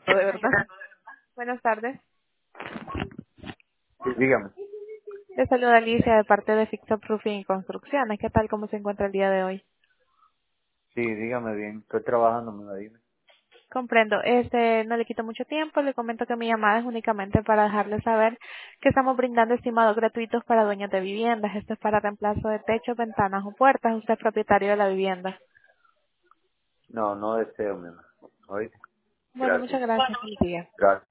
de verdad. Buenas tardes. Sí, dígame. Le saluda Alicia de parte de Fix Up Roofing y Construcciones. ¿Qué tal? ¿Cómo se encuentra el día de hoy? Sí, dígame bien. Estoy trabajando, me la dime. Comprendo. No le quito mucho tiempo. Le comento que mi llamada es únicamente para dejarle saber que estamos brindando estimados gratuitos para dueños de viviendas. Esto es para reemplazo de techos, ventanas o puertas. Usted es propietario de la vivienda. No, no deseo, mi amor. ¿Oíste? Bueno, Gracias. muchas gracias. Feliz día. Gracias.